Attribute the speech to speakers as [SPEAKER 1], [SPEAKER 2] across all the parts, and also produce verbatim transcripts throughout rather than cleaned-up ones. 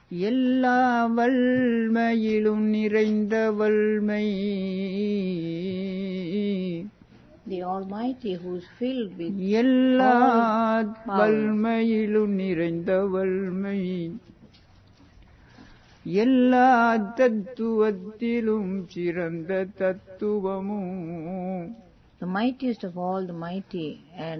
[SPEAKER 1] எல்லா வல்மையிலும் நிறைந்த வல்மை.
[SPEAKER 2] The Almighty who is filled with
[SPEAKER 1] எல்லா
[SPEAKER 2] all power.
[SPEAKER 1] வல்மையிலும் நிறைந்த வல்மை. எல்லா தத்துவத்திலும் சிறந்த தத்துவமும்.
[SPEAKER 2] The mightiest of all the mighty and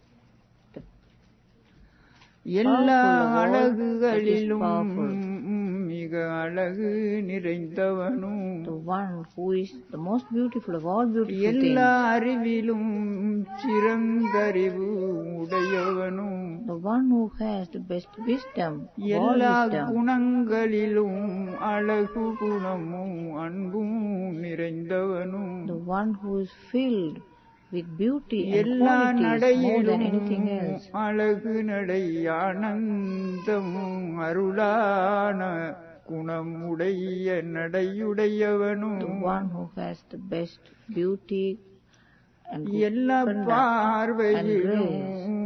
[SPEAKER 1] எல்லா
[SPEAKER 2] powerful of all that is
[SPEAKER 1] அழகுகளிலும்
[SPEAKER 2] powerful.
[SPEAKER 1] மிக அழகு நிறைந்தவனும்.
[SPEAKER 2] The one who is the most beautiful of all beautiful
[SPEAKER 1] எல்லா
[SPEAKER 2] things.
[SPEAKER 1] அறிவிலும் சிறந்தறிவு உடையவனும்.
[SPEAKER 2] The one who has the best wisdom of all
[SPEAKER 1] எல்லா
[SPEAKER 2] wisdom.
[SPEAKER 1] குணங்களிலும் அழகு குணமும் அன்பும் நிறைந்தவனும்.
[SPEAKER 2] The one who is filled with beauty and
[SPEAKER 1] எல்லா
[SPEAKER 2] qualities more than
[SPEAKER 1] நடையிலும்
[SPEAKER 2] anything else.
[SPEAKER 1] அழகு நடை ஆனந்தம் அருளான குணம் உடைய நடையுடையவனும்.
[SPEAKER 2] The one who has the best beauty and
[SPEAKER 1] எல்லா
[SPEAKER 2] good conduct and
[SPEAKER 1] பார்வையிலும்
[SPEAKER 2] grace.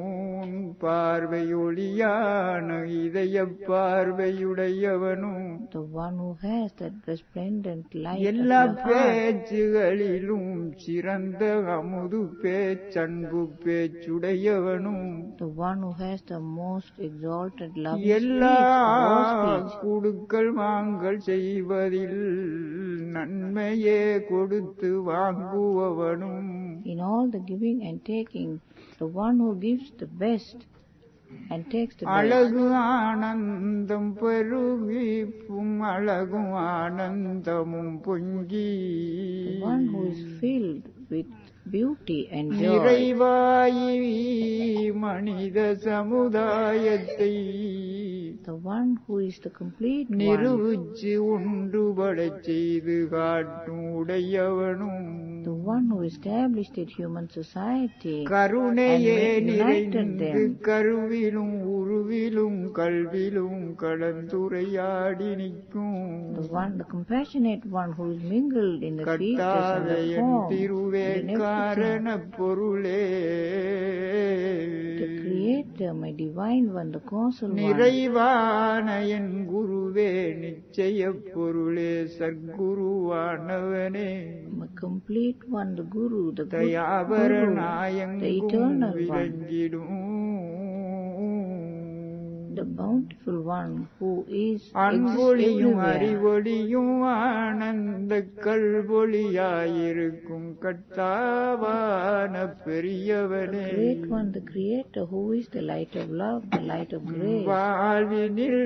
[SPEAKER 1] பார்வையொளியான இதய பார்வையுடையவனும்.
[SPEAKER 2] The one who has that resplendent light of
[SPEAKER 1] எல்லா
[SPEAKER 2] your heart.
[SPEAKER 1] பேச்சுகளிலும் சிறந்த அமுது பேச்சன்பு பேச்சுடையவனும்.
[SPEAKER 2] The one who has the most exalted love
[SPEAKER 1] எல்லா
[SPEAKER 2] speech.
[SPEAKER 1] குடுக்கல் வாங்கல் செய்வதில் நன்மையே கொடுத்து வாங்குபவனும்.
[SPEAKER 2] In all the giving and taking, the one who gives the best and takes the best.
[SPEAKER 1] அழகு ஆனந்தம் பெருகிப்பும் அழகும் ஆனந்தமும் பொங்கி.
[SPEAKER 2] The one who is filled with beauty and joy.
[SPEAKER 1] நிறைவாயி மனித சமுதாயத்தை
[SPEAKER 2] The one who is the complete one.
[SPEAKER 1] நிறுவிச்சு ஒன்றுபடச் செய்து காட்டும் உடையவனும்.
[SPEAKER 2] The one who established the human society
[SPEAKER 1] கருணையே
[SPEAKER 2] and united
[SPEAKER 1] நிறைந்து
[SPEAKER 2] them.
[SPEAKER 1] கருவிலும் உருவிலும் கல்விலும் கலந்துரையாடி நிற்கும்.
[SPEAKER 2] The one, the compassionate one who is mingled in the features and
[SPEAKER 1] கர்த்தாவே
[SPEAKER 2] the
[SPEAKER 1] N
[SPEAKER 2] form,
[SPEAKER 1] திருவே
[SPEAKER 2] in everything.
[SPEAKER 1] காரண பொருளே.
[SPEAKER 2] The Creator, my divine one, the causal one.
[SPEAKER 1] நிறைவான என் குருவே நிச்சய பொருளே சர்க்குருவானவனே.
[SPEAKER 2] My complete one, the Guru, the good
[SPEAKER 1] தயாபர
[SPEAKER 2] Guru, the
[SPEAKER 1] நாயங்கும்
[SPEAKER 2] eternal one,
[SPEAKER 1] விளங்கிடும்.
[SPEAKER 2] the bountiful one who is exists
[SPEAKER 1] அன்பொழியும்
[SPEAKER 2] everywhere.
[SPEAKER 1] அறிவொழியும் Ananda கல்வொழியாயிருக்கும் கர்த்தாவான
[SPEAKER 2] The
[SPEAKER 1] பெரியவனே.
[SPEAKER 2] great one, the Creator, who is the light of love, the light of grace.
[SPEAKER 1] வாழ்வினில்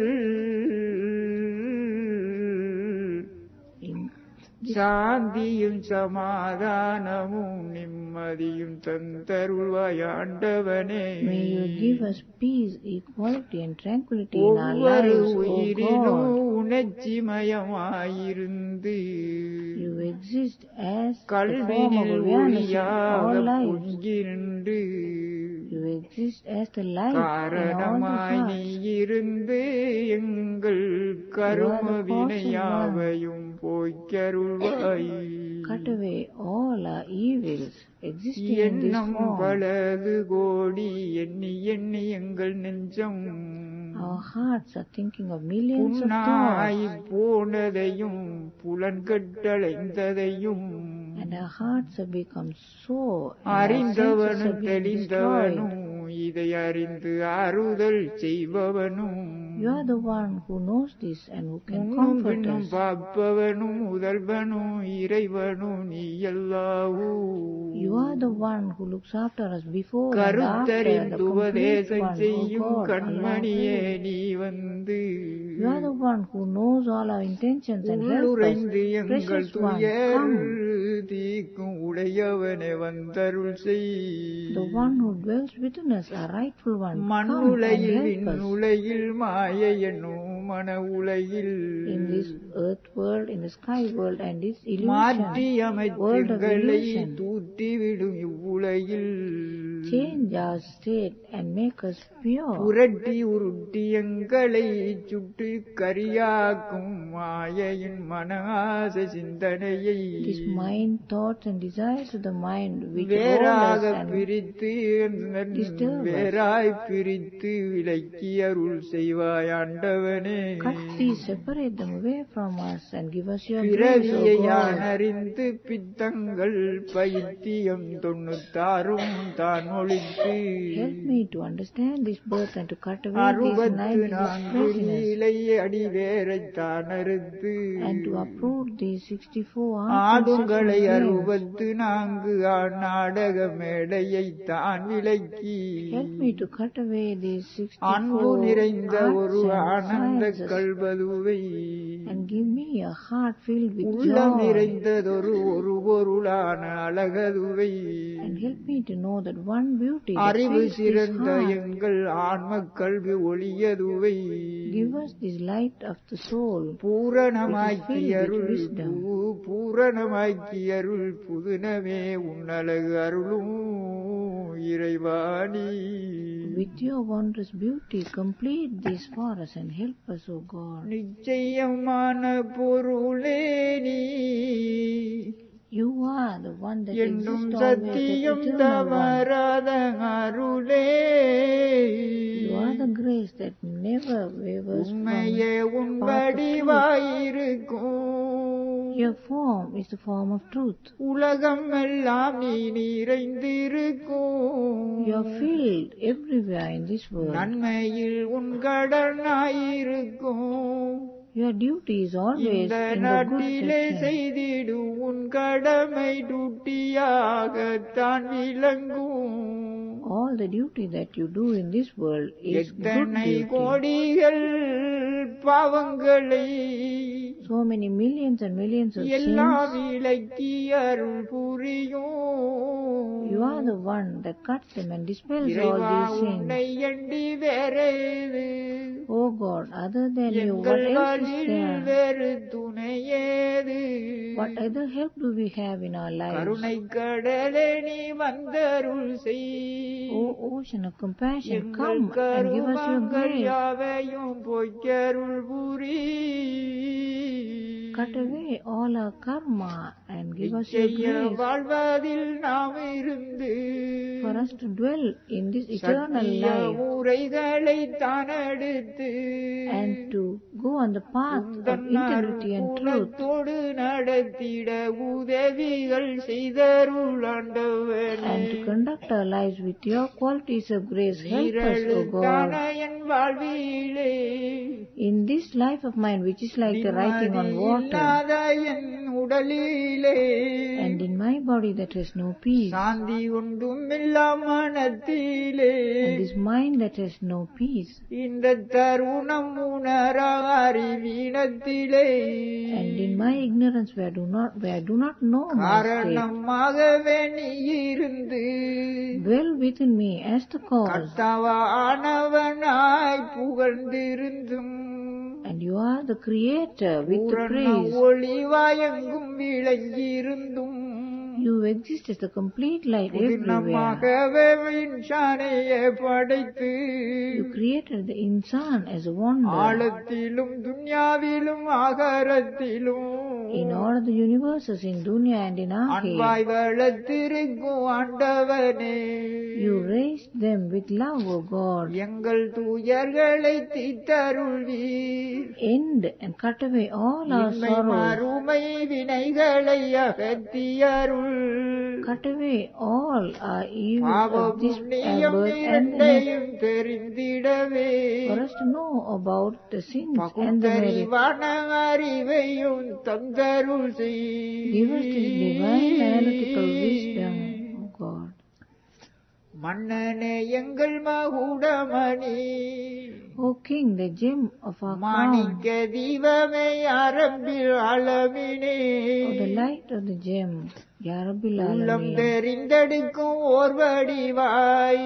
[SPEAKER 2] In
[SPEAKER 1] சாந்தியும் சமாதானமும் நிம்மதியும் தந்தருள்வாய் ஆண்டவனே.
[SPEAKER 2] may you give us peace, equality and tranquility in our
[SPEAKER 1] ஒவ்வொரு
[SPEAKER 2] lives, O
[SPEAKER 1] உயிரிலும்
[SPEAKER 2] God.
[SPEAKER 1] உணர்ச்சிமயமாயிருந்து
[SPEAKER 2] You exist as the form of
[SPEAKER 1] கல்வினில்
[SPEAKER 2] awareness in
[SPEAKER 1] ஒளியாக
[SPEAKER 2] all lives.
[SPEAKER 1] பொங்கி நின்று
[SPEAKER 2] You exist as the light in all the
[SPEAKER 1] காரணமாய் நீ
[SPEAKER 2] hearts.
[SPEAKER 1] இருந்து எங்கள் கரும வினையாவையும் போய்க்கருள்வாய்.
[SPEAKER 2] Cut away all our evils existing in this
[SPEAKER 1] எண்ணம்
[SPEAKER 2] form.
[SPEAKER 1] பலது கோடி எண்ணி எண்ணி எங்கள் நெஞ்சம்
[SPEAKER 2] Our hearts are thinking of millions of
[SPEAKER 1] புண்ணாய்
[SPEAKER 2] thoughts,
[SPEAKER 1] போனதையும் புலன்கட்டளைந்ததையும்
[SPEAKER 2] and our hearts have become sore, and our senses
[SPEAKER 1] அறிந்தவனும்
[SPEAKER 2] have been
[SPEAKER 1] தெளிந்தவனும்
[SPEAKER 2] destroyed.
[SPEAKER 1] இதை அறிந்து ஆறுதல் செய்பவனும்
[SPEAKER 2] You are the one who knows this and who can
[SPEAKER 1] முன்னும்
[SPEAKER 2] comfort
[SPEAKER 1] பின்னும்
[SPEAKER 2] us.
[SPEAKER 1] பார்ப்பவனும் முதல்வனும் இறைவனும் நீ எல்லாவூ.
[SPEAKER 2] You are the one who looks after us before and after,
[SPEAKER 1] கருத்தறிந்து
[SPEAKER 2] the complete
[SPEAKER 1] உபதேசம்
[SPEAKER 2] one, O
[SPEAKER 1] செய்யும்
[SPEAKER 2] God,
[SPEAKER 1] கண்மணியே
[SPEAKER 2] Allah.
[SPEAKER 1] நீ வந்து
[SPEAKER 2] You are the one who knows all our intentions and help us.
[SPEAKER 1] உள்ளுரைந்து எங்கள்
[SPEAKER 2] Precious one,
[SPEAKER 1] துயர்
[SPEAKER 2] come.
[SPEAKER 1] தீக்கும் உடையவனே வந்தருள் செய்.
[SPEAKER 2] The one who dwells within us, our rightful one, come and
[SPEAKER 1] மண்ணுலையில்
[SPEAKER 2] help us.
[SPEAKER 1] விண்ணுலையில் மாய என்னும் மன உலகில்
[SPEAKER 2] In this earth world, in the sky world, and this
[SPEAKER 1] மாற்றி
[SPEAKER 2] illusion, world of
[SPEAKER 1] அமைத்துங்களை
[SPEAKER 2] illusion,
[SPEAKER 1] தூத்திவிடும் இவ்வுலகில்
[SPEAKER 2] change our state and make us pure.
[SPEAKER 1] புரட்டி உருட்டி எங்கள் எங்களை சுட்டு கரியாக்கும் மாயையின் மனஆச சிந்தனையை
[SPEAKER 2] This mind, thoughts and desires of the mind which
[SPEAKER 1] வேறாக
[SPEAKER 2] hold us and
[SPEAKER 1] பிரித்து
[SPEAKER 2] disturb us.
[SPEAKER 1] வேறாய் பிரித்து விலக்கி அருள் செய்வாய் ஆண்டவனே.
[SPEAKER 2] cut these, separate them away from us and give us your grace,
[SPEAKER 1] பிறவியை
[SPEAKER 2] O God.
[SPEAKER 1] யானறிந்து பித்தங்கள் பைத்தியம் தொண்ணூத்தாறும் தான் ஒழித்து
[SPEAKER 2] Help me to understand this birth and to cut away these
[SPEAKER 1] அறுபத்து
[SPEAKER 2] ninety
[SPEAKER 1] நான்கு
[SPEAKER 2] craziness
[SPEAKER 1] லீலை அடிவேரை தான் அறுத்து
[SPEAKER 2] and to uproot these sixty-four arms and
[SPEAKER 1] ஆடுங்களை
[SPEAKER 2] sexual
[SPEAKER 1] அறுபத்து நான்கு நாடக மேடையை தான் விலக்கி
[SPEAKER 2] Help me to cut away these
[SPEAKER 1] அன்பு
[SPEAKER 2] sixty-four
[SPEAKER 1] நிறைந்த ஒரு
[SPEAKER 2] arts
[SPEAKER 1] Ananda
[SPEAKER 2] and sciences
[SPEAKER 1] கல்வதுவை
[SPEAKER 2] and give me a heart filled with
[SPEAKER 1] உள்ளம்
[SPEAKER 2] joy
[SPEAKER 1] நிறைந்ததொரு ஒரு பொருளான அழகதுவை
[SPEAKER 2] and help me to know that one beauty that
[SPEAKER 1] அறிவு
[SPEAKER 2] fills this
[SPEAKER 1] சிறந்த
[SPEAKER 2] heart.
[SPEAKER 1] எங்கள் ஆன்ம கல்வி ஒளியதுவை
[SPEAKER 2] Give us this light of the soul
[SPEAKER 1] பூரணமாக்கியருள்
[SPEAKER 2] which is filled with wisdom.
[SPEAKER 1] பூ- பூரணமாக்கியருள் புதுனவே உன்னழகு அருளும் இறைவாணி.
[SPEAKER 2] With your wondrous beauty, complete this for us and help us, O God.
[SPEAKER 1] நிச்சயமான பொருளே நீ
[SPEAKER 2] You are the one that
[SPEAKER 1] என்றும்
[SPEAKER 2] exists always, the
[SPEAKER 1] சத்தியம்
[SPEAKER 2] eternal one.
[SPEAKER 1] தவறாத அருளே.
[SPEAKER 2] You are the grace that never wavers from
[SPEAKER 1] உண்மையே உன்
[SPEAKER 2] path of truth.
[SPEAKER 1] வடிவாயிருக்கும்
[SPEAKER 2] Your form is the form of truth.
[SPEAKER 1] உலகம் எல்லாம் நீ நிறைந்திருக்கும்
[SPEAKER 2] You are filled everywhere in this world.
[SPEAKER 1] நன்மையில் உன் கடனாயிருக்கும்
[SPEAKER 2] Your duty is always
[SPEAKER 1] இந்த
[SPEAKER 2] in the good
[SPEAKER 1] நாட்டிலே
[SPEAKER 2] section.
[SPEAKER 1] செய்திடு உன் கடமை டூட்டியாகத்தான் விளங்கும்.
[SPEAKER 2] All the duty that you do in this world is good
[SPEAKER 1] எத்தனை
[SPEAKER 2] duty.
[SPEAKER 1] கோடிகள் பாவங்களை
[SPEAKER 2] So many millions and millions of
[SPEAKER 1] எல்லாம்
[SPEAKER 2] sins.
[SPEAKER 1] விலக்கி அருள் புரியும்.
[SPEAKER 2] You are the one that cuts them and dispels all
[SPEAKER 1] இறைவா
[SPEAKER 2] these
[SPEAKER 1] உன்னை
[SPEAKER 2] sins.
[SPEAKER 1] எண்டி வேறேது
[SPEAKER 2] Oh God, other than you, what
[SPEAKER 1] எங்கள்
[SPEAKER 2] else is
[SPEAKER 1] வழியில்
[SPEAKER 2] there?
[SPEAKER 1] வேறு துணையேது.
[SPEAKER 2] What other help do we have in our lives?
[SPEAKER 1] கருணை கடலே நீ வந்தருள் செய்.
[SPEAKER 2] O ocean of compassion,
[SPEAKER 1] எங்கள்
[SPEAKER 2] come and give us your
[SPEAKER 1] கருமங்கள்
[SPEAKER 2] grace.
[SPEAKER 1] யாவையும் பொய்க்கருள் புரி.
[SPEAKER 2] Cut away all our karma and give us your
[SPEAKER 1] நிச்சய
[SPEAKER 2] grace
[SPEAKER 1] வாழ்வதில் நாம் இருந்து
[SPEAKER 2] for us to dwell in this eternal
[SPEAKER 1] Sathya
[SPEAKER 2] life
[SPEAKER 1] உரைகளை தானெடுத்து
[SPEAKER 2] and to go on the path of
[SPEAKER 1] உந்தன்
[SPEAKER 2] integrity and truth
[SPEAKER 1] அருட்குணத்தோடு நடத்திட உதவிகள் செய்தருள் ஆண்டவனே.
[SPEAKER 2] and to conduct our lives with your qualities of grace. Help us, O
[SPEAKER 1] நீரெழுத்தான
[SPEAKER 2] God,
[SPEAKER 1] என் வாழ்விலே
[SPEAKER 2] in this life of mine which is like the writing on water
[SPEAKER 1] இல்லாத என் உடலிலே
[SPEAKER 2] and in my body that has no peace
[SPEAKER 1] சாந்தி ஒன்றும் இல்லா மனத்திலே
[SPEAKER 2] and this mind that has no peace
[SPEAKER 1] இந்த தருணம் உணர அறிவீனத்திலே
[SPEAKER 2] and in my ignorance where I do not where I do not know my state,
[SPEAKER 1] காரணமாகவே நீ இருந்து
[SPEAKER 2] dwell within me as the cause,
[SPEAKER 1] கர்த்தாவானவனாய் புகழ்ந்திருந்தும்
[SPEAKER 2] and you are the creator with the
[SPEAKER 1] பூரண
[SPEAKER 2] praise.
[SPEAKER 1] ஒளிவாயெங்கும் விளங்கியிருந்தும்
[SPEAKER 2] You exist as the complete light everywhere.
[SPEAKER 1] புதினமாகவே விஞ்ஞானியை படைத்து
[SPEAKER 2] You created the insan as a wonder
[SPEAKER 1] ஆழத்திலும் துன்யாவிலும் ஆகாரத்திலும்
[SPEAKER 2] in all of the universes, in dunya and in Akhir.
[SPEAKER 1] அன்பாய் வளர்த்திருக்கும் ஆண்டவனே.
[SPEAKER 2] You raised them with love, O God.
[SPEAKER 1] எங்கள் தூயர்களை தீத்தருள்வீர்.
[SPEAKER 2] End and cut away all our
[SPEAKER 1] இன்மை
[SPEAKER 2] sorrows.
[SPEAKER 1] மறுமை வினைகளை அகத்தியருள்.
[SPEAKER 2] Cut away all our evil
[SPEAKER 1] பாவ
[SPEAKER 2] of this
[SPEAKER 1] புண்ணியம்
[SPEAKER 2] birth and the next,
[SPEAKER 1] இரண்டையும் தெரிந்திடவே
[SPEAKER 2] for us to know about the sins and the merit.
[SPEAKER 1] பகுத்தறிவான அறிவையும் தந்தருள் செய்.
[SPEAKER 2] Give us this divine analytical wisdom, O God.
[SPEAKER 1] மன்னனே எங்கள் மகுடமணி,
[SPEAKER 2] O King, the gem of our crown,
[SPEAKER 1] மாணிக்க தீபமே அரம்பில் அளவினே,
[SPEAKER 2] O the light of the gem, Ya Rabbil
[SPEAKER 1] உள்ளம்
[SPEAKER 2] Alameen.
[SPEAKER 1] தெரிந்தெடுக்கும் ஓர் வடிவாய்,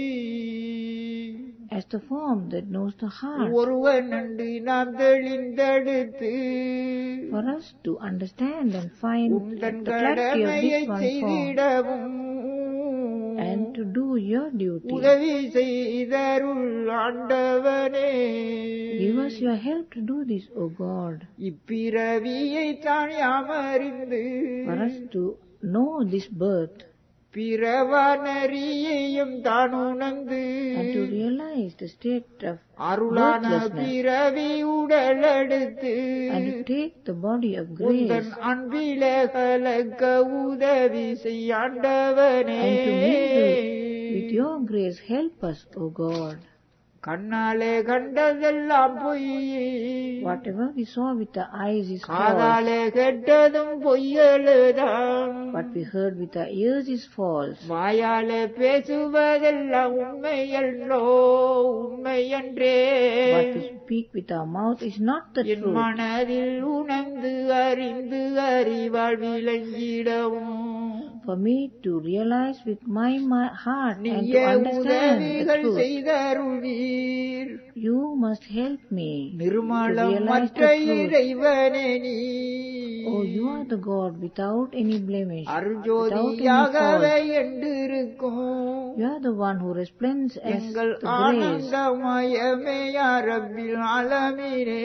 [SPEAKER 2] As the form that knows the heart,
[SPEAKER 1] ஒருவன் நன்றி நாம் தெளிந்தெடுத்து
[SPEAKER 2] for us to understand and find
[SPEAKER 1] உந்தன்
[SPEAKER 2] the clarity of
[SPEAKER 1] கடமையை
[SPEAKER 2] this one form
[SPEAKER 1] செய்திடவும்
[SPEAKER 2] and to do your duty.
[SPEAKER 1] உதவி செய்தருள் ஆண்டவனே.
[SPEAKER 2] Give us your help to do this, O God.
[SPEAKER 1] இப்பிறவியை தான் யாமறிந்து
[SPEAKER 2] For us to know this birth
[SPEAKER 1] பிறவனரியையும் தான் உணர்ந்து
[SPEAKER 2] and to realize the state of
[SPEAKER 1] அருளான
[SPEAKER 2] birthlessness
[SPEAKER 1] பிறவி உடலெடுத்து
[SPEAKER 2] and to take the body of
[SPEAKER 1] உந்தன்
[SPEAKER 2] grace
[SPEAKER 1] அன்பிலே கலக்க உதவி செய்யாண்டவனே.
[SPEAKER 2] and to mingle with your grace. Help us, O God.
[SPEAKER 1] கண்ணாலே கண்டதெல்லாம் பொய்,
[SPEAKER 2] Whatever we saw with the eyes is false.
[SPEAKER 1] காதாலே கேட்டதும் பொய்யலுதான்,
[SPEAKER 2] What we heard with our ears is false.
[SPEAKER 1] வாயாலே பேசுவதெல்லாம் உண்மையன்றோ உண்மையன்றே.
[SPEAKER 2] What we speak with our mouth is not the
[SPEAKER 1] N
[SPEAKER 2] truth.
[SPEAKER 1] மனதில் உணர்ந்து அறிந்து அறிவாள் விளங்கிடவும்
[SPEAKER 2] For me to realize with my, my heart and to
[SPEAKER 1] நீயே
[SPEAKER 2] understand the
[SPEAKER 1] உதவிகள்
[SPEAKER 2] truth,
[SPEAKER 1] செய்தருள்வீர்.
[SPEAKER 2] you must help me to
[SPEAKER 1] நிர்மலம்
[SPEAKER 2] realize
[SPEAKER 1] மற்ற
[SPEAKER 2] the truth.
[SPEAKER 1] இறைவனே நீ,
[SPEAKER 2] Oh, you are the God without any blemish, without any
[SPEAKER 1] அருஜோதியாகவே
[SPEAKER 2] fault.
[SPEAKER 1] என்றிருக்கும்
[SPEAKER 2] You are the one who resplendens as
[SPEAKER 1] எங்கள்
[SPEAKER 2] the grace.
[SPEAKER 1] ஆனந்தமயமே யா ரப்பில் ஆலமீனே.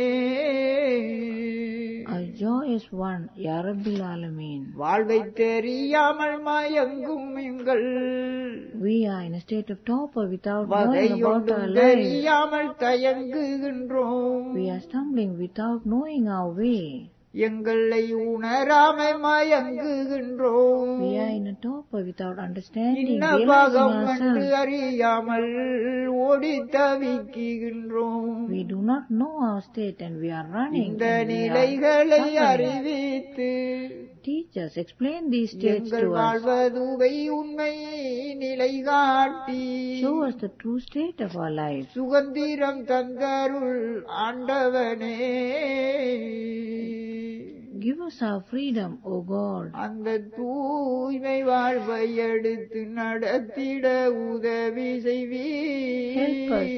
[SPEAKER 2] Our joyous one, Ya Rabbil Alameen.
[SPEAKER 1] வாழ்வை தெரியாமல் மயங்கும் எங்கள்
[SPEAKER 2] We are in a state of torpor without knowing about
[SPEAKER 1] வகையொன்றும்
[SPEAKER 2] our lives.
[SPEAKER 1] தெரியாமல் தயங்குகின்றோம்.
[SPEAKER 2] We are stumbling without knowing our way.
[SPEAKER 1] எங்களை உணராமை மயங்குகின்றோம்.
[SPEAKER 2] We are in a torpor without understanding,
[SPEAKER 1] இன்ன
[SPEAKER 2] realizing
[SPEAKER 1] பாகம் என்று
[SPEAKER 2] ourselves.
[SPEAKER 1] அறியாமல் ஓடி தவிக்குகின்றோம்.
[SPEAKER 2] We do not know our state and we are running.
[SPEAKER 1] இந்த
[SPEAKER 2] And we
[SPEAKER 1] நிலைகளை
[SPEAKER 2] are suffering.
[SPEAKER 1] அறிவித்து
[SPEAKER 2] Teach us, explain these states
[SPEAKER 1] எங்கள்
[SPEAKER 2] to us.
[SPEAKER 1] வாழ்வதுவை உண்மை நிலை காட்டி
[SPEAKER 2] Show us the true state of our life.
[SPEAKER 1] சுகந்திரம் தந்தருள் ஆண்டவனே.
[SPEAKER 2] Give us our freedom, O God.
[SPEAKER 1] அந்த தூய்மை வாழ்வை எடுத்து நடத்திட உதவி
[SPEAKER 2] Help
[SPEAKER 1] செய்வீர்.
[SPEAKER 2] us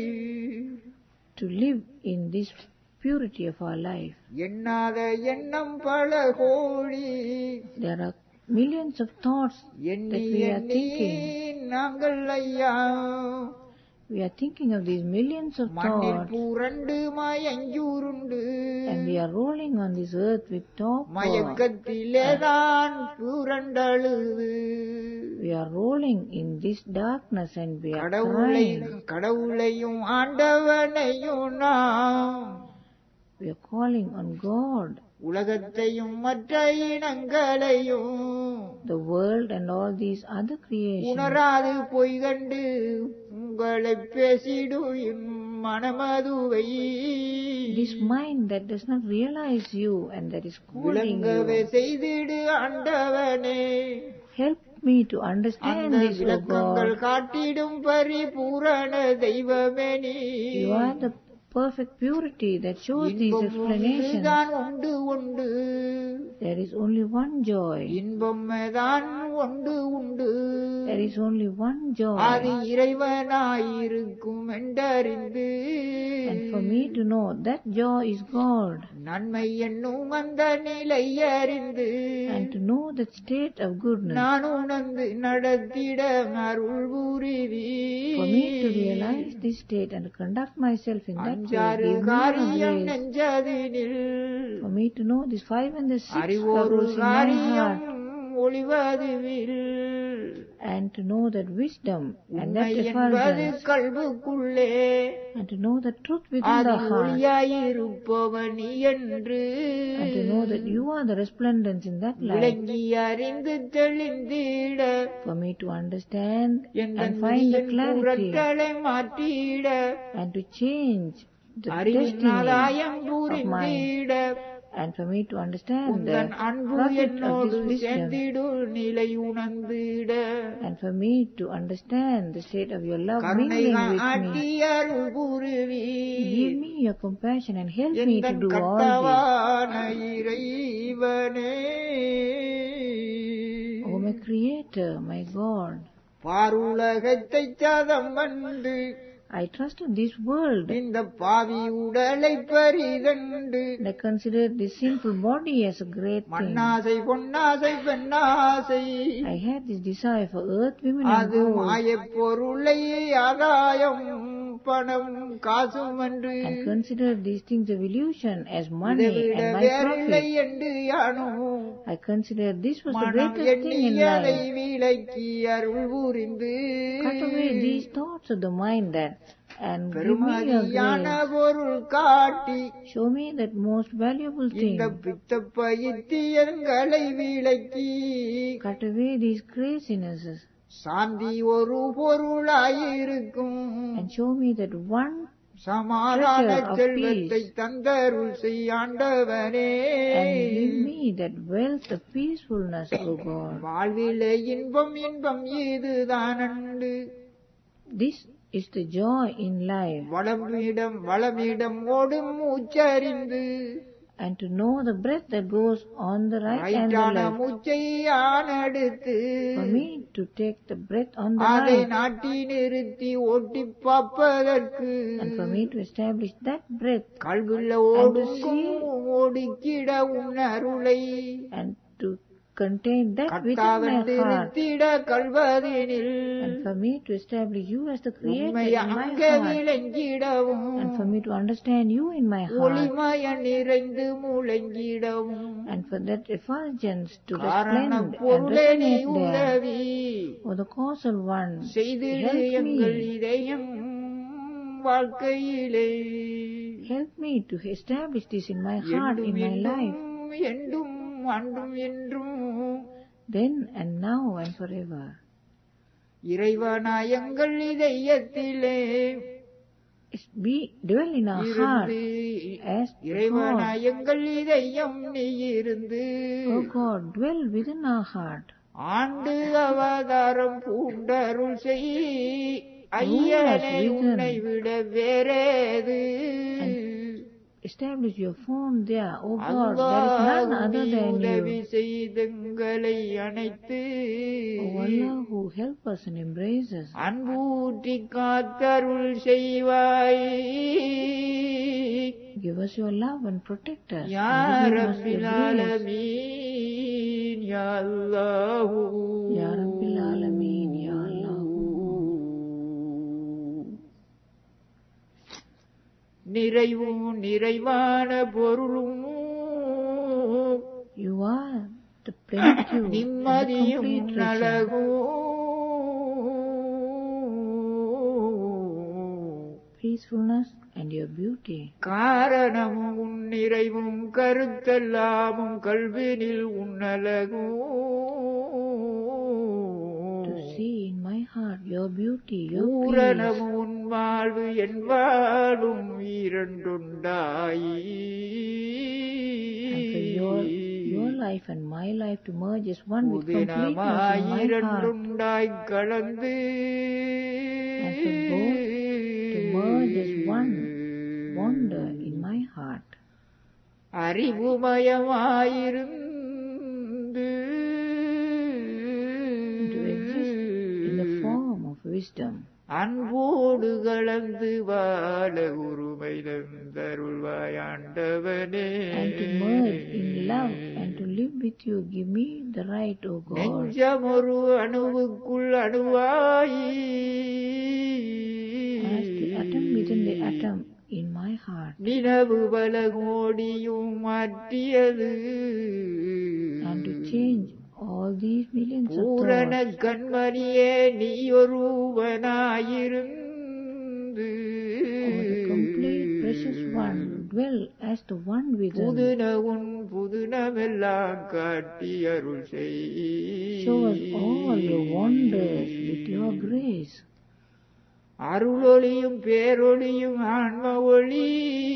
[SPEAKER 2] to live in this purity of our life.
[SPEAKER 1] எண்ணாத எண்ணம் பல கோடி
[SPEAKER 2] There are millions of thoughts
[SPEAKER 1] எண்ணி
[SPEAKER 2] that we are
[SPEAKER 1] எண்ணி
[SPEAKER 2] thinking.
[SPEAKER 1] நாங்கள் ஐயா
[SPEAKER 2] We are thinking of these millions of
[SPEAKER 1] மண்ணில்
[SPEAKER 2] thoughts
[SPEAKER 1] பூரண்டு மயங்கூருண்டு
[SPEAKER 2] and we are rolling on this earth with torpor.
[SPEAKER 1] மயக்கத்திலேதான் பூரண்டழுது
[SPEAKER 2] We are rolling in this darkness and we are
[SPEAKER 1] கடவுளை
[SPEAKER 2] crying.
[SPEAKER 1] கடவுளையும் ஆண்டவனையும் நாம்
[SPEAKER 2] We are calling on God.
[SPEAKER 1] உலகத்தையும் மற்ற இனங்களையும்
[SPEAKER 2] The world and all these other creations.
[SPEAKER 1] உணராது பொய் கண்டு உங்களை பேசிடும் என் மனமதுவை
[SPEAKER 2] This mind that does not realize you and that is calling
[SPEAKER 1] விளங்கவே
[SPEAKER 2] you.
[SPEAKER 1] செய்திடு ஆண்டவனே.
[SPEAKER 2] Help me to understand
[SPEAKER 1] அந்த
[SPEAKER 2] this, O
[SPEAKER 1] விளக்கங்கள்
[SPEAKER 2] God.
[SPEAKER 1] காட்டிடும் பரிபூரண தெய்வமே நீ.
[SPEAKER 2] You are the perfect purity that shows these
[SPEAKER 1] இன்பம்
[SPEAKER 2] explanations.
[SPEAKER 1] ஒன்றுதான் உண்டு உண்டு,
[SPEAKER 2] There is only one joy.
[SPEAKER 1] இன்பம்தான் ஒன்று உண்டு,
[SPEAKER 2] There is only one joy.
[SPEAKER 1] அது இறைவனாயிருக்கும் என்றறிந்து
[SPEAKER 2] And for me to know that joy is God.
[SPEAKER 1] நன்மை என்னும் அந்த நிலை அறிந்து
[SPEAKER 2] And to know that state of goodness.
[SPEAKER 1] நான் உணர்ந்து நடத்திட அருள் புரிவி.
[SPEAKER 2] For me to realize this state and to conduct myself in that way.
[SPEAKER 1] அஞ்சாறு
[SPEAKER 2] Give me
[SPEAKER 1] காரியம்
[SPEAKER 2] your grace.
[SPEAKER 1] நெஞ்சதினில்
[SPEAKER 2] For me to know these five and the six
[SPEAKER 1] அறிவோரு
[SPEAKER 2] troubles in my
[SPEAKER 1] காரியம்
[SPEAKER 2] heart.
[SPEAKER 1] ஒளிவதுவில்
[SPEAKER 2] And to know that wisdom and
[SPEAKER 1] உண்மை
[SPEAKER 2] that
[SPEAKER 1] என்பது
[SPEAKER 2] effulgence.
[SPEAKER 1] கல்வுக்குள்ளே
[SPEAKER 2] And to know the truth within
[SPEAKER 1] அது
[SPEAKER 2] the heart.
[SPEAKER 1] ஒளியாயிருப்பவன் நீ என்று
[SPEAKER 2] And to know that you are the resplendence in that light.
[SPEAKER 1] விளங்கி அறிந்து தெளிந்திட
[SPEAKER 2] For me to understand
[SPEAKER 1] எந்த
[SPEAKER 2] and find the clarity.
[SPEAKER 1] புறத்தலை மாற்றிட
[SPEAKER 2] And to change the
[SPEAKER 1] அறிவின்
[SPEAKER 2] destiny
[SPEAKER 1] ஆதாயம்
[SPEAKER 2] of mine.
[SPEAKER 1] புரிந்திட
[SPEAKER 2] And for me to understand the
[SPEAKER 1] உந்தன் அன்பு
[SPEAKER 2] profit of
[SPEAKER 1] என்னோடு
[SPEAKER 2] this wisdom.
[SPEAKER 1] சேர்ந்திடு நிலை உணர்ந்திட
[SPEAKER 2] And for me to understand the state of your love
[SPEAKER 1] கருணை
[SPEAKER 2] mingling with me.
[SPEAKER 1] ஆட்டி அருள் புரிவி.
[SPEAKER 2] Give me your compassion and help me to
[SPEAKER 1] எந்தன்
[SPEAKER 2] do all this.
[SPEAKER 1] கர்த்தாவான இறைவனே,
[SPEAKER 2] O my Creator, my God,
[SPEAKER 1] பாருலகத்தை சதம் வந்து
[SPEAKER 2] I trusted this world
[SPEAKER 1] இந்த பாவி உடலை பரிதண்டு
[SPEAKER 2] and I considered this sinful body as a great thing.
[SPEAKER 1] மண்ணாசை பொன்னாசை பெண்ணாசை
[SPEAKER 2] I had this desire for earth, women and
[SPEAKER 1] அது
[SPEAKER 2] gold.
[SPEAKER 1] மாயப் பொருளை ஆதாயம் பணம் காசும் என்று
[SPEAKER 2] and consider these things of illusion as
[SPEAKER 1] இதை
[SPEAKER 2] money
[SPEAKER 1] விட
[SPEAKER 2] and my
[SPEAKER 1] வேறில்லை
[SPEAKER 2] profit.
[SPEAKER 1] என்று யானும்
[SPEAKER 2] I consider this was the
[SPEAKER 1] மனம்
[SPEAKER 2] greatest thing in
[SPEAKER 1] எண்ணியதை
[SPEAKER 2] life.
[SPEAKER 1] விலக்கி அருள் புரிந்து
[SPEAKER 2] Cut away these thoughts of the mind that and give me your
[SPEAKER 1] பெருமதியான
[SPEAKER 2] grace.
[SPEAKER 1] பொருள் காட்டி
[SPEAKER 2] Show me that most valuable thing.
[SPEAKER 1] இந்த பித்த பைத்தியங்களை விலக்கி
[SPEAKER 2] Cut away these crazinesses
[SPEAKER 1] சாந்தி ஒரு பொருளாயிருக்கும்
[SPEAKER 2] and show me that one
[SPEAKER 1] சமாதான
[SPEAKER 2] treasure of
[SPEAKER 1] செல்வத்தை
[SPEAKER 2] peace
[SPEAKER 1] தந்தருள் செய்யாண்டவனே
[SPEAKER 2] and give me that wealth of peacefulness, O God.
[SPEAKER 1] வாழ்விலே இன்பம் இன்பம் இதுதான் and
[SPEAKER 2] This is the joy in life,
[SPEAKER 1] வளமிடம் வளமிடம் ஓடும் உச்சரிந்து
[SPEAKER 2] and to know the breath that goes on the right and the
[SPEAKER 1] ரைட்டான
[SPEAKER 2] left.
[SPEAKER 1] மூச்சை ஆனெடுத்து
[SPEAKER 2] For me to take the breath on the
[SPEAKER 1] அதை
[SPEAKER 2] right
[SPEAKER 1] நாட்டி நிறுத்தி ஓட்டி பார்ப்பதற்கு
[SPEAKER 2] and for me to establish that breath
[SPEAKER 1] கல்வில்ல
[SPEAKER 2] and to
[SPEAKER 1] ஓடுக்கும்
[SPEAKER 2] see
[SPEAKER 1] ஓடிக்கிட உன்னருளை
[SPEAKER 2] and to contain that within my heart,
[SPEAKER 1] கட்டாவென்றிருத்திட கல்வதினில்
[SPEAKER 2] and for me to establish you as the creator
[SPEAKER 1] உண்மை
[SPEAKER 2] in my
[SPEAKER 1] அங்கே
[SPEAKER 2] heart,
[SPEAKER 1] விளங்கிடவும்
[SPEAKER 2] and for me to understand you in my heart,
[SPEAKER 1] ஒளிமய நிறைந்து முழங்கிடவும்
[SPEAKER 2] and for that effulgence to
[SPEAKER 1] காரண
[SPEAKER 2] resplend and
[SPEAKER 1] பொருளே நீ
[SPEAKER 2] resonate there.
[SPEAKER 1] உதவி
[SPEAKER 2] O the causal one,
[SPEAKER 1] செய்திடு
[SPEAKER 2] help
[SPEAKER 1] எங்கள்
[SPEAKER 2] me,
[SPEAKER 1] இதயம் வாழ்க்கையிலே
[SPEAKER 2] help me to establish this in my heart, in
[SPEAKER 1] என்றும்
[SPEAKER 2] my life,
[SPEAKER 1] என்றும் என்றும் அன்றும் என்றும்
[SPEAKER 2] then and now and forever.
[SPEAKER 1] இறைவனாய் எங்கள் இதயத்திலே
[SPEAKER 2] Be dwell in our heart
[SPEAKER 1] இருந்து
[SPEAKER 2] as God.
[SPEAKER 1] இறைவனாய் எங்கள் இதயம் நீ இருந்து
[SPEAKER 2] O God, dwell within our heart.
[SPEAKER 1] ஆண்டு அவதாரம் பூண்டருள் செய் ஐயனை உன்னை விட வேறேது
[SPEAKER 2] Establish your form there, O God. There is none other than
[SPEAKER 1] உதவி
[SPEAKER 2] you.
[SPEAKER 1] செய்தங்களை அணைத்து
[SPEAKER 2] O Allah, who help us and embrace us.
[SPEAKER 1] அன்பூட்டி காத்தருள் செய்வாய்
[SPEAKER 2] Give us your love and protect us.
[SPEAKER 1] Yeah
[SPEAKER 2] And give us your
[SPEAKER 1] ரப்பில்
[SPEAKER 2] grace.
[SPEAKER 1] ஆலமீன் யா அல்லாஹ்
[SPEAKER 2] Ya Rabbil Alameen, Ya Allah.
[SPEAKER 1] நிறைவும் நிறைவான பொருளும்
[SPEAKER 2] You are the plenitude and the
[SPEAKER 1] நிம்மதியும்
[SPEAKER 2] complete treasure.
[SPEAKER 1] நலகும்
[SPEAKER 2] Peacefulness and your beauty.
[SPEAKER 1] காரணமும் உன் நிறைவும் கருத்தெல்லாமும் கல்வினில் உன்னலகும்
[SPEAKER 2] To see in my heart your beauty, your peace.
[SPEAKER 1] பூரணமும் உன் வாழ்வு என் வாழும் இரண்டுண்டாயி
[SPEAKER 2] And for your, your life and my life to merge as one with completeness in my heart.
[SPEAKER 1] இரண்டுண்டாய் கலந்து
[SPEAKER 2] And for both to merge as one wonder in my heart.
[SPEAKER 1] அறிவுமயமாயிருந்து
[SPEAKER 2] To exist in the form of wisdom.
[SPEAKER 1] அன்போடு கலந்து வாழ உரிமை தந்தருள்வாய் ஆண்டவனே
[SPEAKER 2] And to merge in love and to live with you. Give me the right, O God.
[SPEAKER 1] நெஞ்சமொரு அணுவுக்குள் அணுவாயி
[SPEAKER 2] As the atom within the atom in my heart.
[SPEAKER 1] நிலவு பல கோடியும் மாற்றியது
[SPEAKER 2] And to change all these millions of
[SPEAKER 1] பூரண
[SPEAKER 2] thoughts.
[SPEAKER 1] கண்மணியே நீயொருவனாயிருந்து
[SPEAKER 2] O the complete precious one, dwell as the one within.
[SPEAKER 1] புதுன உன் புதுனமெல்லாம் காட்டி அருள் செய்
[SPEAKER 2] Show us all your wonders with your grace.
[SPEAKER 1] அருளொளியும் பேரொளியும் ஆன்ம ஒளி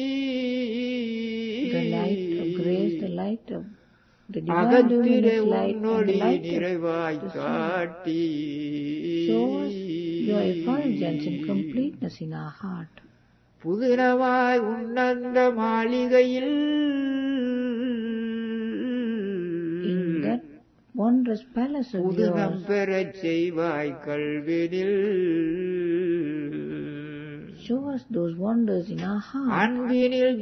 [SPEAKER 2] The light of grace, the light of the divine
[SPEAKER 1] அகத்திலே
[SPEAKER 2] luminous light, and the
[SPEAKER 1] உன்னொளி
[SPEAKER 2] light of
[SPEAKER 1] நிறைவாய்
[SPEAKER 2] the soul.
[SPEAKER 1] காட்டி
[SPEAKER 2] Show us your effulgence and completeness in our heart.
[SPEAKER 1] புதுனமாய் உன்னந்த மாளிகையில்
[SPEAKER 2] In that wondrous palace of
[SPEAKER 1] புதுனம்
[SPEAKER 2] yours,
[SPEAKER 1] பெறச் செய்வாய் கல்வினில்
[SPEAKER 2] show us those wonders in our heart.
[SPEAKER 1] அன்பினில்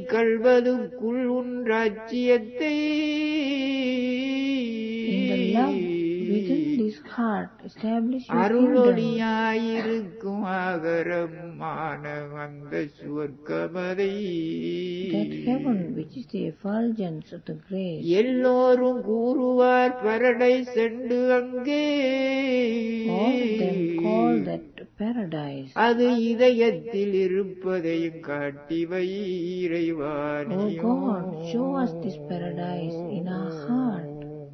[SPEAKER 1] கல்வதுக்குள் உன் ராஜ்யத்தை
[SPEAKER 2] In the love within this heart, establish your kingdom.
[SPEAKER 1] அருளொளியாயிருக்கும் ஆகரமான அந்த சுவர்க்கமதை
[SPEAKER 2] That heaven which is the effulgence of the grace.
[SPEAKER 1] எல்லோரும் கூறுவார் paradise என்று அங்கே.
[SPEAKER 2] All of them call that paradise.
[SPEAKER 1] அது இதயத்தில் இருப்பதையும் காட்டி வை இறைவானே.
[SPEAKER 2] Oh God, show us this paradise in our heart.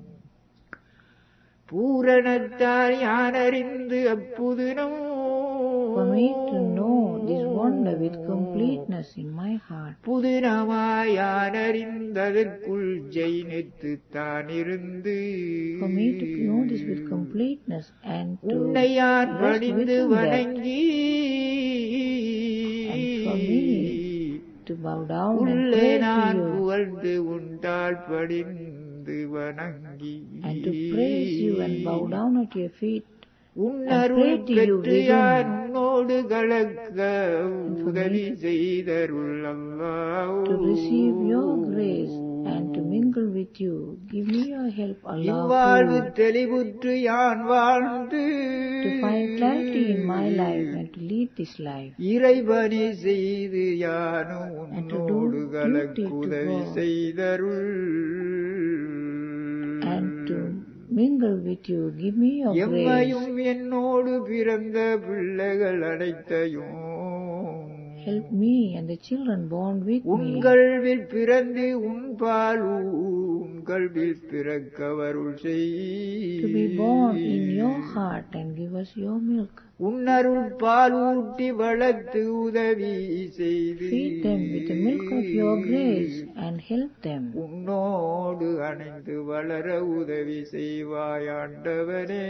[SPEAKER 1] பூரணத்தால் யானறிந்து அப்புதினம்
[SPEAKER 2] For me to know this wonder with completeness in my heart.
[SPEAKER 1] புதினமாய் யானறிந்ததற்குள் ஜெயினித்து தானிருந்து.
[SPEAKER 2] For me to know this with completeness and to
[SPEAKER 1] உன்னை யான்
[SPEAKER 2] rest
[SPEAKER 1] பணிந்து
[SPEAKER 2] within that.
[SPEAKER 1] வணங்கி
[SPEAKER 2] And for me to bow down and
[SPEAKER 1] உள்ளே
[SPEAKER 2] pray
[SPEAKER 1] நான்
[SPEAKER 2] to you.
[SPEAKER 1] புகழ்ந்து உண்டால் படிந்து வணங்கி.
[SPEAKER 2] And to praise you and bow down at your feet.
[SPEAKER 1] உன்னருள் பெற்று யான் உன்னோடு கலக்க உதவி செய்தருள் அல்லாஹ்.
[SPEAKER 2] To receive your grace and to mingle with you. Give me your help,
[SPEAKER 1] இவ்வாழ்வு
[SPEAKER 2] Allah.
[SPEAKER 1] தெளிவுற்று யான் வாழ்ந்து
[SPEAKER 2] To find clarity in my life and to lead this life.
[SPEAKER 1] இறைவனி செய்து யானும்
[SPEAKER 2] And to do
[SPEAKER 1] உன்னோடு கலக்க
[SPEAKER 2] duty to
[SPEAKER 1] உதவி
[SPEAKER 2] God.
[SPEAKER 1] செய்தருள்.
[SPEAKER 2] And to mingle with you. Give me your grace.
[SPEAKER 1] எம்மையும் என்னோடு பிறந்த பிள்ளைகள் அனைத்தையும்
[SPEAKER 2] Help me and the children born with me.
[SPEAKER 1] உன்கள்வில் பிறந்து உன்பால் உன்கள்வில் பிறக்கவருள் செய்.
[SPEAKER 2] To be born in your heart and give us your milk.
[SPEAKER 1] உன்னருள் பால் ஊட்டி வளர்த்து உதவி செய்து.
[SPEAKER 2] Feed them with the milk of your grace and help them.
[SPEAKER 1] உன்னோடு அணைந்து வளர உதவி செய்வாய் ஆண்டவனே.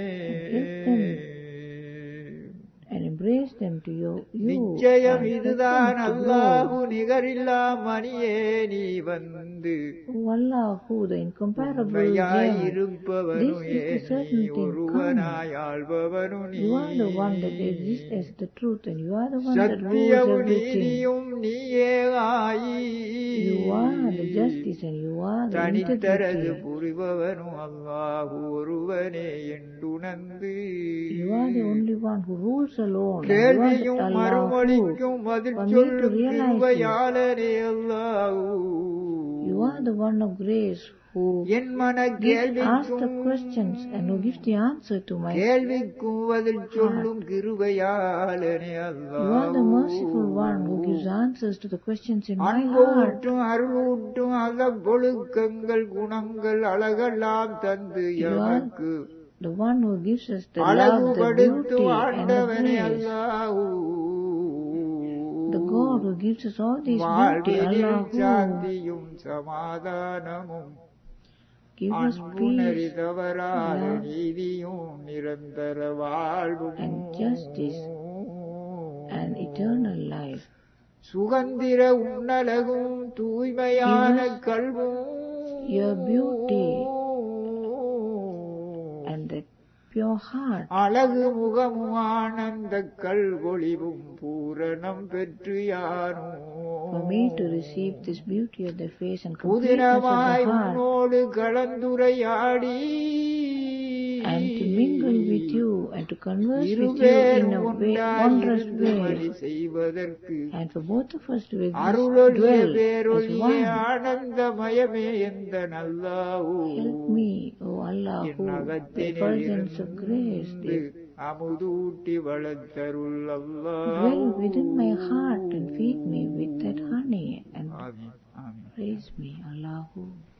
[SPEAKER 2] And embrace them to you. you
[SPEAKER 1] நிச்சயம்
[SPEAKER 2] and help
[SPEAKER 1] இதுதான்
[SPEAKER 2] them to
[SPEAKER 1] அல்லாஹு
[SPEAKER 2] grow.
[SPEAKER 1] நிகரில்லா மணியே நீ வந்து
[SPEAKER 2] O Allah, who the incomparable
[SPEAKER 1] உண்மையாய்
[SPEAKER 2] gem,
[SPEAKER 1] இருப்பவனும்
[SPEAKER 2] this is the
[SPEAKER 1] ஏ நீ
[SPEAKER 2] certain thing. Come.
[SPEAKER 1] ஒருவனாய் ஆள்பவனும் நீ.
[SPEAKER 2] You are the one that exists as the truth, and you are the one that rules
[SPEAKER 1] சத்தியமும்
[SPEAKER 2] everything.
[SPEAKER 1] நீதியும் நீயே ஆயி.
[SPEAKER 2] You are the justice and you are the
[SPEAKER 1] தனித்தரது
[SPEAKER 2] integrity.
[SPEAKER 1] புரிபவனும் அல்லாஹு ஒருவனே என்றுணர்ந்து.
[SPEAKER 2] You are the only one who rules alone. And you are
[SPEAKER 1] கேள்வியும்
[SPEAKER 2] the Allah who,
[SPEAKER 1] மறுமொழிக்கும் பதில்
[SPEAKER 2] for me to
[SPEAKER 1] சொல்லும்
[SPEAKER 2] realize this,
[SPEAKER 1] கிருபையாளனே அல்லாஹு.
[SPEAKER 2] you are the one of grace who
[SPEAKER 1] என் மன
[SPEAKER 2] gives, asks the
[SPEAKER 1] கேள்விக்கும்
[SPEAKER 2] questions and who gives the answer to my.
[SPEAKER 1] கேள்விக்கும் பதில் சொல்லும் கிருபையாளனே
[SPEAKER 2] You are
[SPEAKER 1] Allah.
[SPEAKER 2] the merciful one who gives answers to the questions in my heart.
[SPEAKER 1] அன்பூட்டும் அருளூட்டும் அகப்பொழுக்கங்கள் குணங்கள் அழகெல்லாம் தந்து
[SPEAKER 2] You are
[SPEAKER 1] எமக்கு
[SPEAKER 2] the one who gives us the love, the
[SPEAKER 1] அழகுபடுத்து
[SPEAKER 2] beauty and the
[SPEAKER 1] ஆண்டவனே
[SPEAKER 2] grace.
[SPEAKER 1] Allah.
[SPEAKER 2] The God who gives us all this beauty,
[SPEAKER 1] வாழ்வினில்
[SPEAKER 2] Allah who
[SPEAKER 1] சாந்தியும் சமாதானமும்
[SPEAKER 2] gives us
[SPEAKER 1] அன்புணரி
[SPEAKER 2] peace,
[SPEAKER 1] தவறாத
[SPEAKER 2] love,
[SPEAKER 1] நீதியும் நிரந்தர வாழ்வும்
[SPEAKER 2] and justice and eternal life.
[SPEAKER 1] சுகந்திர உன்னலகும் தூய்மையான
[SPEAKER 2] Give us
[SPEAKER 1] கல்வும்
[SPEAKER 2] your beauty and that pure heart.
[SPEAKER 1] அழகு முகமும் ஆனந்த கல்வொளிவும் பூரணம் பெற்று யானும்
[SPEAKER 2] For me to receive this beauty of the face and completeness of
[SPEAKER 1] புதினமாய்
[SPEAKER 2] the heart
[SPEAKER 1] உன்னோடு கலந்துரையாடி
[SPEAKER 2] and to mingle with you and to converse with you
[SPEAKER 1] இருவேர்
[SPEAKER 2] in a way,
[SPEAKER 1] ஒன்றாய்
[SPEAKER 2] wondrous
[SPEAKER 1] இருந்து பணி
[SPEAKER 2] way,
[SPEAKER 1] செய்வதற்கு
[SPEAKER 2] and for both of us to exist,
[SPEAKER 1] அருளொளிய
[SPEAKER 2] dwell as
[SPEAKER 1] பேரொளிய
[SPEAKER 2] one.
[SPEAKER 1] ஆனந்தமயமே எந்த நல்லாவோ
[SPEAKER 2] Help me, O Allah, who
[SPEAKER 1] N
[SPEAKER 2] the
[SPEAKER 1] அகத்தினில்
[SPEAKER 2] effulgence of grace,
[SPEAKER 1] இருந்து
[SPEAKER 2] the
[SPEAKER 1] அமுதூட்டி வளர்த்தருள் Allah.
[SPEAKER 2] dwell within my heart and feed me with that honey and
[SPEAKER 1] ஆமீன் ஆமீன்.
[SPEAKER 2] praise me, Allahu.